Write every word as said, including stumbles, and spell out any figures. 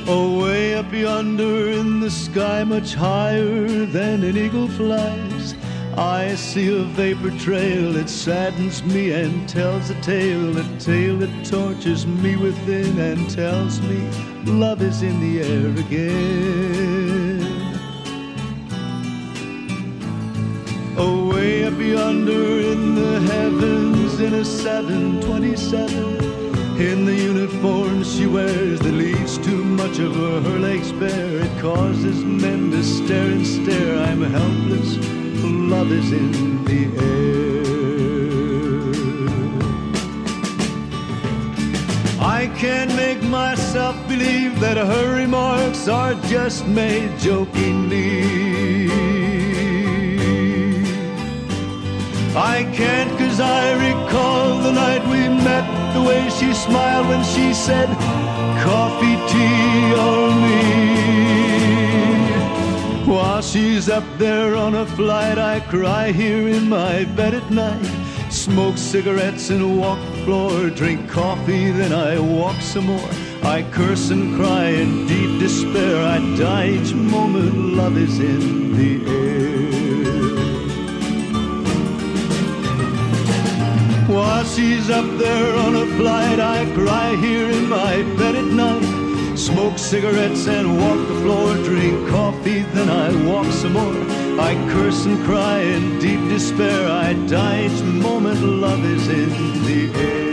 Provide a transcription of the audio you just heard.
Away up yonder in the sky, much higher than an eagle flies, I see a vapor trail that saddens me and tells a tale, a tale that tortures me within and tells me love is in the air again. Away up yonder in the heavens, in a seven twenty-seven, in the uniform she wears that leaves too much of her, her legs bare, it causes men to stare and stare. I'm helpless, love is in the air. I can't make myself believe that her remarks are just made jokingly. I can't, 'cause I recall the night we met, the way she smiled when she said, coffee, tea, or me. While she's up there on a flight, I cry here in my bed at night, smoke cigarettes and walk the floor, drink coffee, then I walk some more. I curse and cry in deep despair, I die each moment, love is in the air. While she's up there on a flight, I cry here in my bed at night, smoke cigarettes and walk the floor, drink coffee, then I walk some more. I curse and cry in deep despair, I die each moment, love is in the air.